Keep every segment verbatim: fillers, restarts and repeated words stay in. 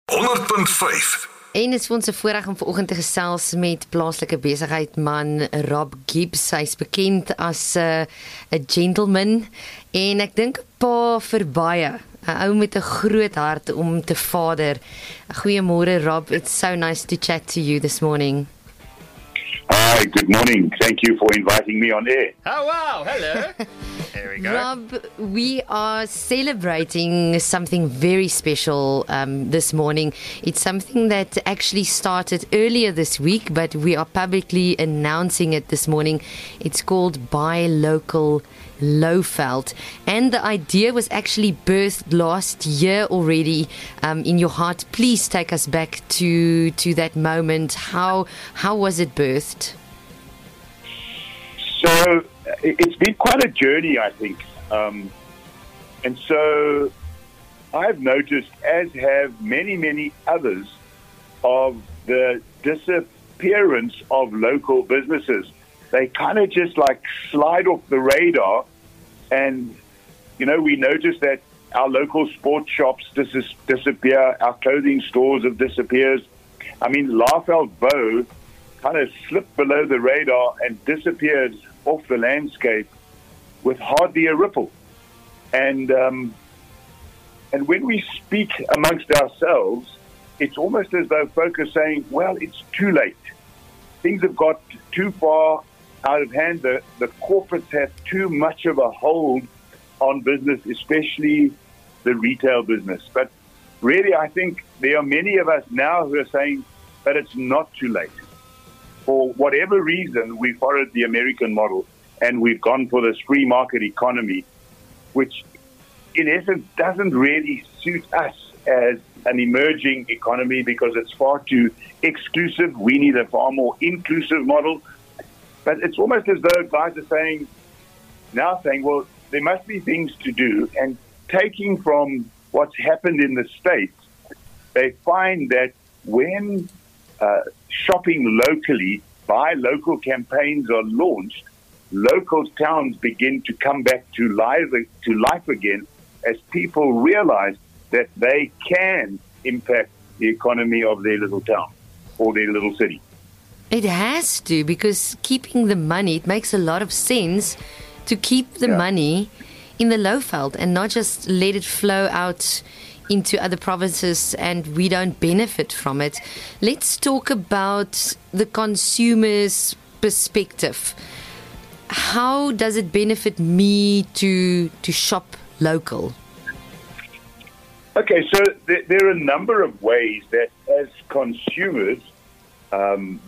honderd punt vyf. En is vir ons 'n voorreg om vanoggend te gesels met plaaslike besigheidman Rob Gibbs. Hy's bekend as 'n uh, 'n gentleman en ek dink 'n pa vir baie. 'n Ou met 'n groot hart om te vader. Goeiemôre Rob, it's so nice to chat to you this morning. Hi, good morning. Thank you for inviting me on air. Oh, wow. Hello. There we go. Rob, we are celebrating something very special um, this morning. It's something that actually started earlier this week, but we are publicly announcing it this morning. It's called Buy Local Lowveld, and the idea was actually birthed last year already. Um, in your heart, please take us back to to that moment. How how was it birthed? So it's been quite a journey, I think, um, and so I've noticed, as have many many others, of the disappearance of local businesses. They kind of just like slide off the radar. And, you know, we notice that our local sports shops dis- disappear, our clothing stores have disappeared. I mean, Lowveld Bow kind of slipped below the radar and disappeared off the landscape with hardly a ripple. And um, and when we speak amongst ourselves, it's almost as though folk are saying, well, it's too late. Things have got too far out of hand. The, the corporates have too much of a hold on business, especially the retail business. But really, I think there are many of us now who are saying, but it's not too late. For whatever reason, we followed the American model and we've gone for this free market economy, which in essence doesn't really suit us as an emerging economy because it's far too exclusive. We need a far more inclusive model. But it's almost as though guys are saying, now saying, well, there must be things to do. And taking from what's happened in the States, they find that when uh, shopping locally, buy local campaigns are launched, local towns begin to come back to life, to life again as people realize that they can impact the economy of their little town or their little city. It has to, because keeping the money, it makes a lot of sense to keep the Yeah. money in the Lowveld and not just let it flow out into other provinces and we don't benefit from it. Let's talk about the consumer's perspective. How does it benefit me to to shop local? Okay, so there, there are a number of ways that as consumers, um,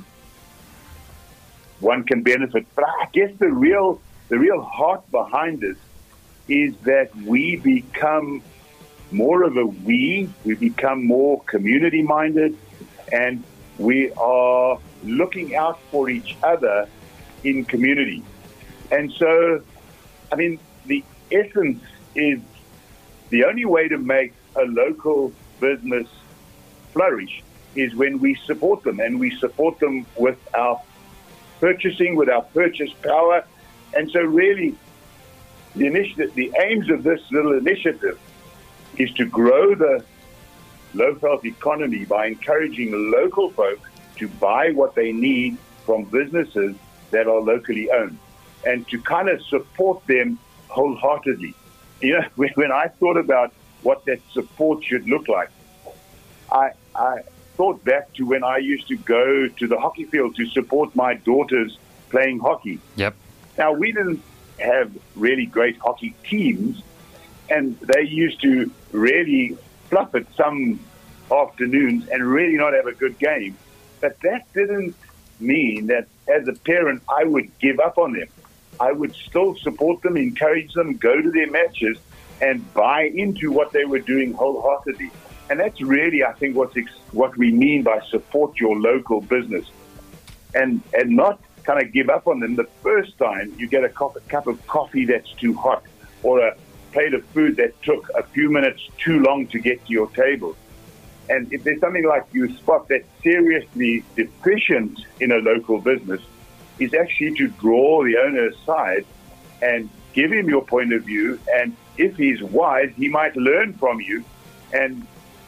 one can benefit. But I guess the real the real heart behind this is that we become more of a we, we become more community-minded, and we are looking out for each other in community. And so, I mean, the essence is the only way to make a local business flourish is when we support them, and we support them with our purchasing, with our purchase power. And so really, the initiative, the aims of this little initiative is to grow the Lowveld economy by encouraging local folk to buy what they need from businesses that are locally owned and to kind of support them wholeheartedly. You know, when, when I thought about what that support should look like, I, I thought back to when I used to go to the hockey field to support my daughters playing hockey. Yep. Now, we didn't have really great hockey teams, and they used to really fluff it some afternoons and really not have a good game. But that didn't mean that as a parent I would give up on them. I would still support them, encourage them, go to their matches, and buy into what they were doing wholeheartedly. And that's really, I think, what's ex- what we mean by support your local business. And and not kind of give up on them the first time you get a cup, a cup of coffee that's too hot or a plate of food that took a few minutes too long to get to your table. And if there's something like you spot that's seriously deficient in a local business, is actually to draw the owner aside and give him your point of view. And if he's wise, he might learn from you and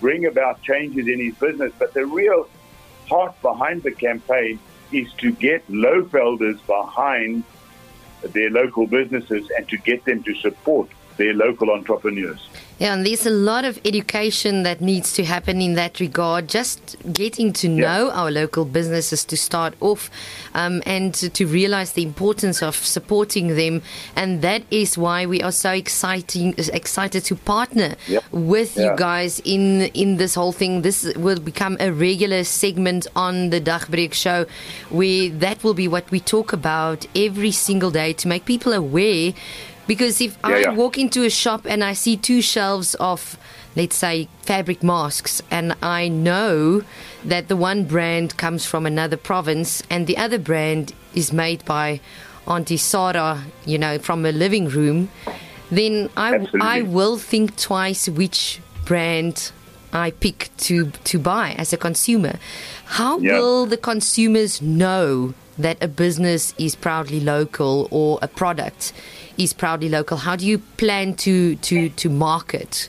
bring about changes in his business. But the real heart behind the campaign is to get Lohvelders behind their local businesses and to get them to support their local entrepreneurs. Yeah, and there's a lot of education that needs to happen in that regard. Just getting to know yeah. our local businesses to start off, um, and to, to realize the importance of supporting them. And that is why we are so exciting, excited to partner yeah. with yeah. you guys in in this whole thing. This will become a regular segment on the Dagbreek Show, where that will be what we talk about every single day to make people aware. Because if yeah, I yeah. walk into a shop and I see two shelves of, let's say, fabric masks, and I know that the one brand comes from another province and the other brand is made by Auntie Sarah, you know, from a living room, then I, I will think twice which brand I pick to, to buy as a consumer. How yeah. will the consumers know that a business is proudly local or a product is proudly local? How do you plan to, to, to market?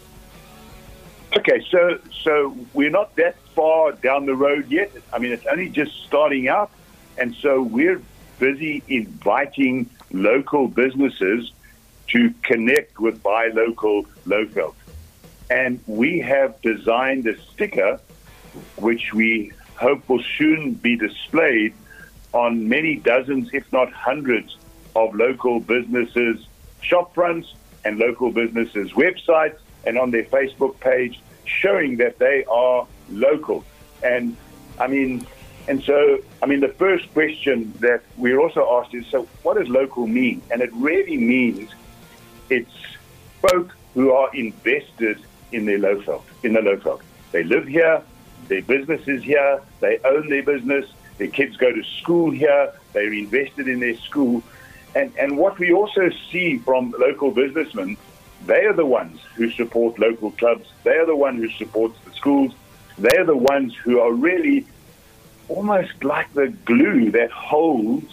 Okay, so so we're not that far down the road yet. I mean, it's only just starting out. And so we're busy inviting local businesses to connect with Buy Local Lohveld. And we have designed a sticker, which we hope will soon be displayed on many dozens, if not hundreds, of local businesses' shop fronts and local businesses' websites and on their Facebook page, showing that they are local. And I mean, and so, I mean, the first question that we're also asked is, so what does local mean? And it really means it's folk who are invested in their Lohveld, in the Lohveld. They live here, their business is here, they own their business, their kids go to school here, they're invested in their school. And, and what we also see from local businessmen, they are the ones who support local clubs. They are the ones who support the schools. They are the ones who are really almost like the glue that holds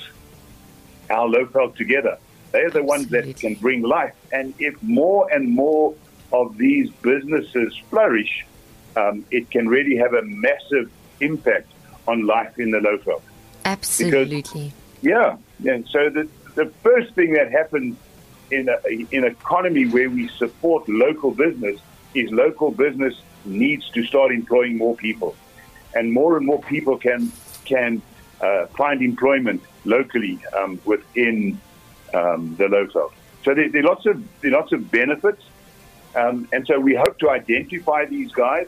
our Lohveld together. They are the ones that can bring life. And if more and more of these businesses flourish, um, it can really have a massive impact on life in the Lohveld. Absolutely. Because, yeah. Yeah. So the the first thing that happens in a, in an economy where we support local business is local business needs to start employing more people, and more and more people can can uh, find employment locally um, within um, the Lohveld. So there, there are lots of there are lots of benefits, um, and so we hope to identify these guys.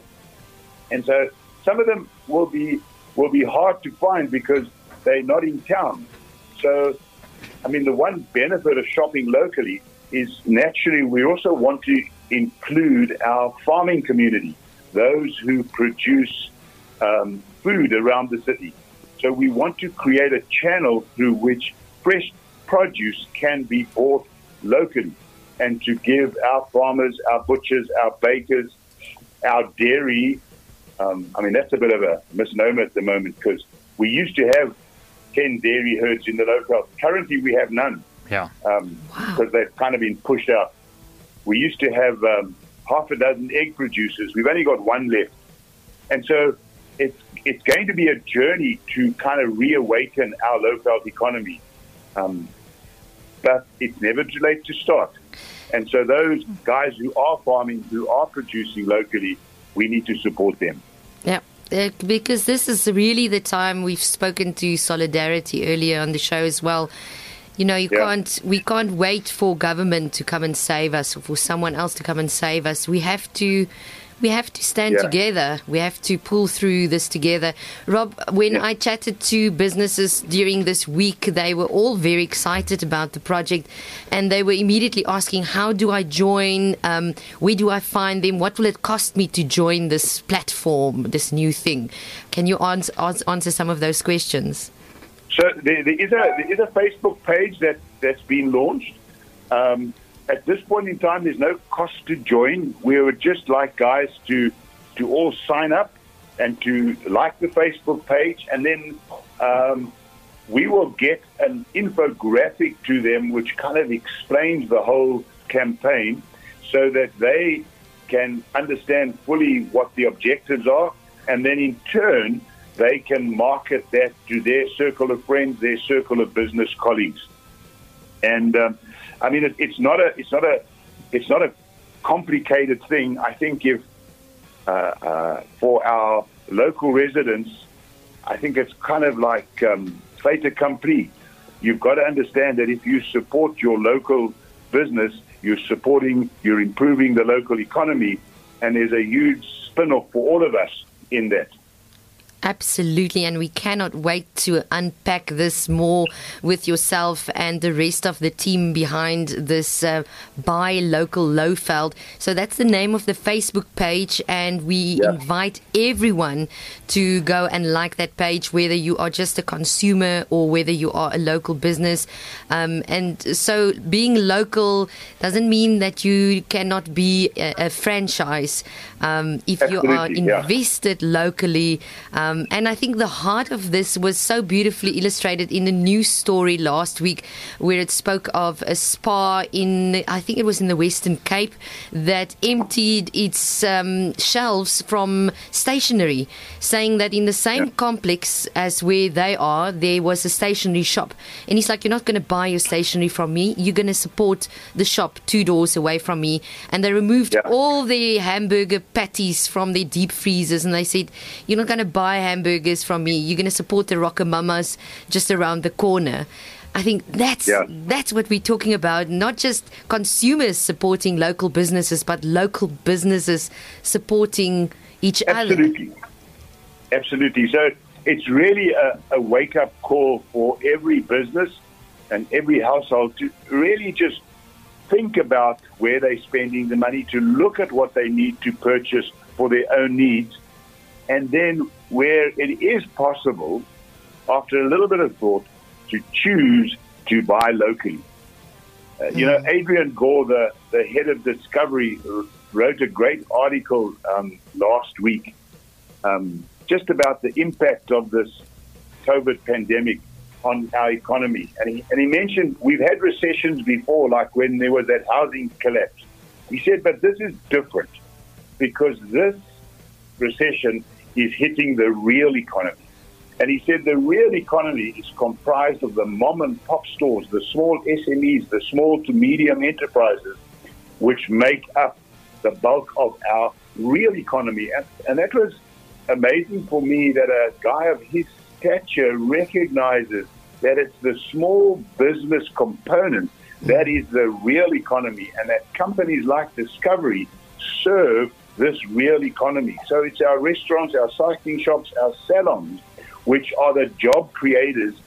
And so some of them will be will be hard to find because they're not in town. So, I mean, the one benefit of shopping locally is naturally we also want to include our farming community, those who produce um, food around the city. So we want to create a channel through which fresh produce can be bought locally, and to give our farmers, our butchers, our bakers, our dairy, um, I mean, that's a bit of a misnomer at the moment because we used to have ten dairy herds in the Lohveld. Currently, we have none. Yeah. Um, wow. Because they've kind of been pushed out. We used to have um, half a dozen egg producers. We've only got one left. And so it's it's going to be a journey to kind of reawaken our Lohveld economy. Um, but it's never too late to start. And so those guys who are farming, who are producing locally, we need to support them. Yeah. Uh, because this is really the time. We've spoken to Solidarity earlier on the show as well. You know, you yeah. can't. We can't wait for government to come and save us, or for someone else to come and save us. We have to. We have to stand yeah. together. We have to pull through this together. Rob, when yeah. I chatted to businesses during this week, they were all very excited about the project, and they were immediately asking, how do I join? Um, where do I find them? What will it cost me to join this platform, this new thing? Can you answer, answer some of those questions? So there, there, is a, there is a Facebook page that, that's been launched. Um, At this point in time, there's no cost to join. We would just like guys to to all sign up and to like the Facebook page, and then um, we will get an infographic to them which kind of explains the whole campaign so that they can understand fully what the objectives are, and then in turn they can market that to their circle of friends, their circle of business colleagues. And um, I mean, it, it's not a, it's not a, it's not a complicated thing. I think if uh, uh, for our local residents, I think it's kind of like um, fait accompli. You've got to understand that if you support your local business, you're supporting, you're improving the local economy, and there's a huge spin-off for all of us in that. Absolutely, and we cannot wait to unpack this more with yourself and the rest of the team behind this uh, Buy Local Lowveld. So that's the name of the Facebook page, and we yeah. invite everyone to go and like that page, whether you are just a consumer or whether you are a local business. Um, and so being local doesn't mean that you cannot be a, a franchise. Um, if Absolutely, you are invested yeah. locally, um, and I think the heart of this was so beautifully illustrated in the news story last week, where it spoke of a spa in, I think it was in the Western Cape, that emptied its um, shelves from stationery, saying that in the same yeah. complex as where they are, there was a stationery shop. And he's like, you're not going to buy your stationery from me. You're going to support the shop two doors away from me. And they removed yeah. all the hamburger patties from their deep freezers, and they said, you're not going to buy hamburgers from me, you're going to support the Rocamamas just around the corner. I think that's yeah. that's what we're talking about, not just consumers supporting local businesses, but local businesses supporting each Absolutely. other. Absolutely. So it's really a, a wake-up call for every business and every household to really just think about where they're spending the money, to look at what they need to purchase for their own needs, and then where it is possible, after a little bit of thought, to choose to buy locally. Uh, mm. You know, Adrian Gore, the, the head of Discovery, wrote a great article um, last week um, just about the impact of this COVID pandemic on our economy. And he, and he mentioned we've had recessions before, like when there was that housing collapse. He said, but this is different because this recession is hitting the real economy. And he said the real economy is comprised of the mom and pop stores, the small S M Es, the small to medium enterprises, which make up the bulk of our real economy. And, and that was amazing for me that a guy of his stature recognizes that it's the small business component that is the real economy, and that companies like Discovery serve this real economy. So it's our restaurants, our cycling shops, our salons, which are the job creators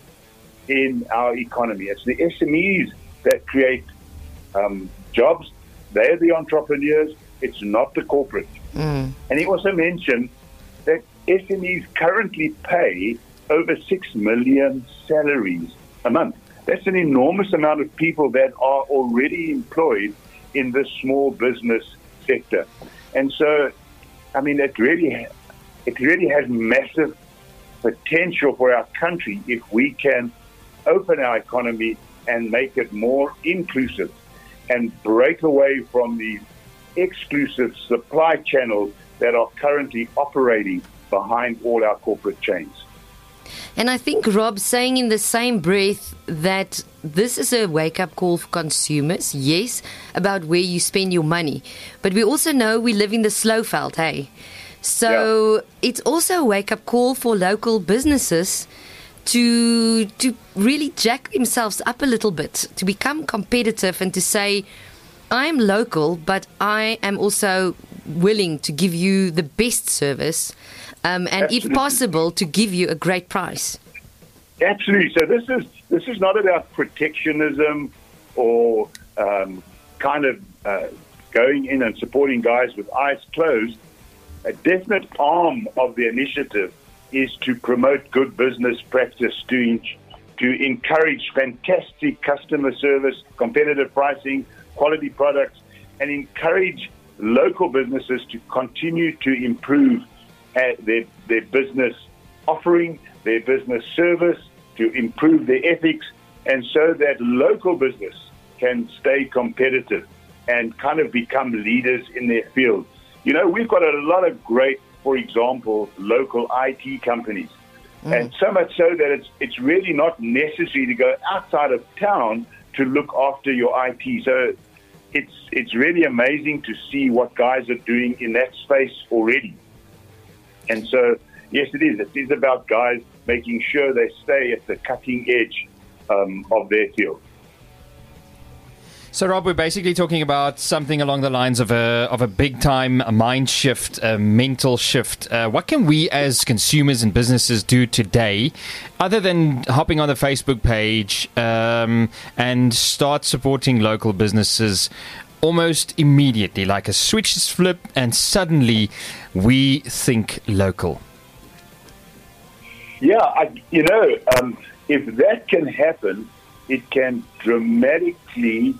in our economy. It's the S M Es that create um, jobs. They're the entrepreneurs. It's not the corporate. Mm. And he also mentioned that S M Es currently pay over six million salaries a month. That's an enormous amount of people that are already employed in the small business sector. And so, I mean, it really, it really has massive potential for our country if we can open our economy and make it more inclusive and break away from the exclusive supply channels that are currently operating behind all our corporate chains. And I think, Rob, saying in the same breath that this is a wake-up call for consumers, yes, about where you spend your money. But we also know we live in the Lowveld, hey? So yeah. It's also a wake-up call for local businesses to to really jack themselves up a little bit, to become competitive and to say, I'm local, but I am also willing to give you the best service um, and, Absolutely. If possible, to give you a great price. Absolutely. So this is this is not about protectionism or um, kind of uh, going in and supporting guys with eyes closed. A definite arm of the initiative is to promote good business practice, to to encourage fantastic customer service, competitive pricing, quality products, and encourage local businesses to continue to improve uh, their their business offering, their business service, to improve their ethics, and so that local business can stay competitive. and kind of become leaders in their field. You know, we've got a lot of great, for example, local I T companies. Mm. And so much so that it's it's really not necessary to go outside of town to look after your I T. So it's it's really amazing to see what guys are doing in that space already. And so, yes, it is. It is about guys making sure they stay at the cutting edge um, of their field. So, Rob, we're basically talking about something along the lines of a of a big time mind shift, a mental shift. Uh, what can we as consumers and businesses do today, other than hopping on the Facebook page um, and start supporting local businesses almost immediately, like a switch is flipped and suddenly we think local? Yeah, I, you know, um, if that can happen, it can dramatically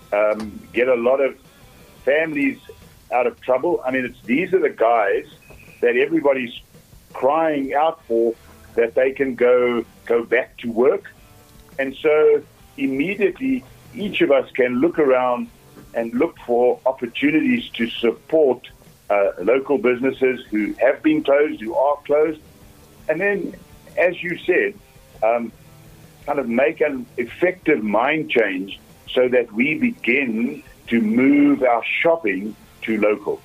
um, get a lot of families out of trouble. I mean, it's these are the guys that everybody's crying out for, that they can go go back to work. And so immediately each of us can look around and look for opportunities to support uh, local businesses who have been closed, who are closed. And then, as you said, um, kind of make an effective mind change so that we begin to move our shopping to local.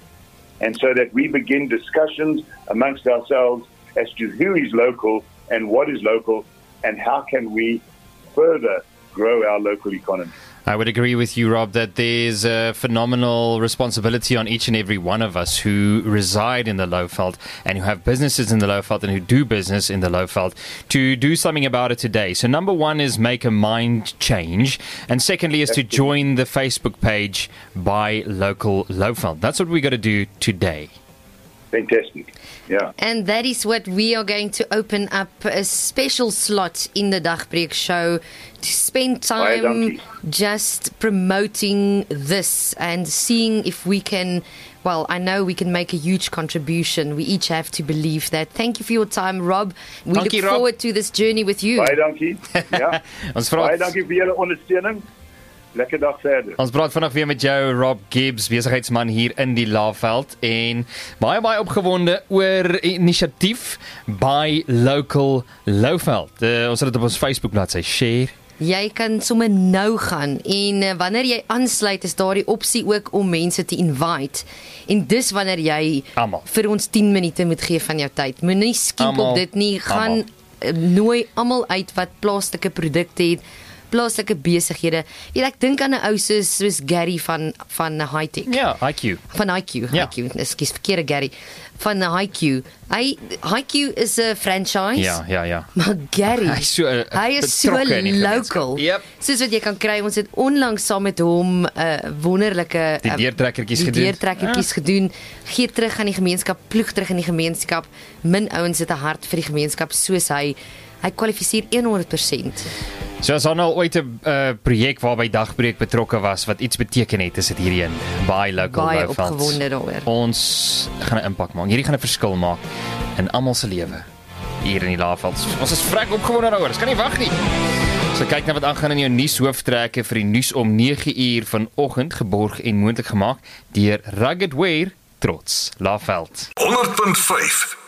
And so that we begin discussions amongst ourselves as to who is local and what is local and how can we further grow our local economy. I would agree with you, Rob, that there's a phenomenal responsibility on each and every one of us who reside in the Lowveld and who have businesses in the Lowveld and who do business in the Lowveld to do something about it today. So number one is make a mind change. And secondly is to join the Facebook page Buy Local Lowveld. That's what we got to do today. Fantastic. Yeah. And that is what we are going to open up a special slot in the Dagbreek show to spend time just promoting this and seeing if we can, well, I know we can make a huge contribution. We each have to believe that. Thank you for your time, Rob. We dankie, look Rob. forward to this journey with you. Baie dankie. Ja. Ons praat, Baie dankie vir julle ondersteuning. Lekker dag verder. Ons praat vandag weer met jou, Rob Gibbs, besigheidsman hier in die Lowveld en baie baie opgewonde oor inisiatief Buy Local Lowveld. Uh, ons het dit op ons Facebook bladsy share. Jy kan sommer nou gaan en uh, wanneer jy aansluit is daar die opsie ook om mense te invite. En dis wanneer jy Amal. vir ons tien minute moet gee van jou tyd. Moenie skiep Amal. op dit nie. Gaan uh, nooi almal uit wat plaaslike produkte het. Plaaslike besighede. Weet, ek dink aan 'n ou soos soos Gary van van Hightech. Ja, I Q. Van I Q. Ja. I Q. Ekskuus, verkeerde Gary. Van I Q. Hy I Q is 'n franchise. Ja, ja, ja. Maar Gary, Hy is so, uh, hy is so betrokke in die local. gemeenskap. Yep. Soos wat jy kan kry, ons het onlangs saam met hom 'n uh, wonderlike Die uh, deurtrekkertjies die gedoen. deurtrekkertjies Ja. gedoen. Gee terug aan die gemeenskap, ploeg terug in die gemeenskap. Min ouens het 'n hart vir die gemeenskap soos hy. Hy kwalifiseer honderd persent. So as daar nou ooit 'n uh, projek waarby Dagbreek betrokke was wat iets beteken het, is dit hierdie een. Buy Local Baie Lowveld. opgewonde daaroor. Ons gaan 'n impak maak. Hierdie gaan 'n verskil maak in almal se lewe hier in die Lowveld. Ons is vrek opgewonde daaroor. Ons kan nie wag nie. So kyk na wat aangaan in jou nuushooftrekke vir die nuus om nege uur vanoggend, geborg en moontlik gemaak deur Rugged Wear, trots Lowveld. honderd punt vyf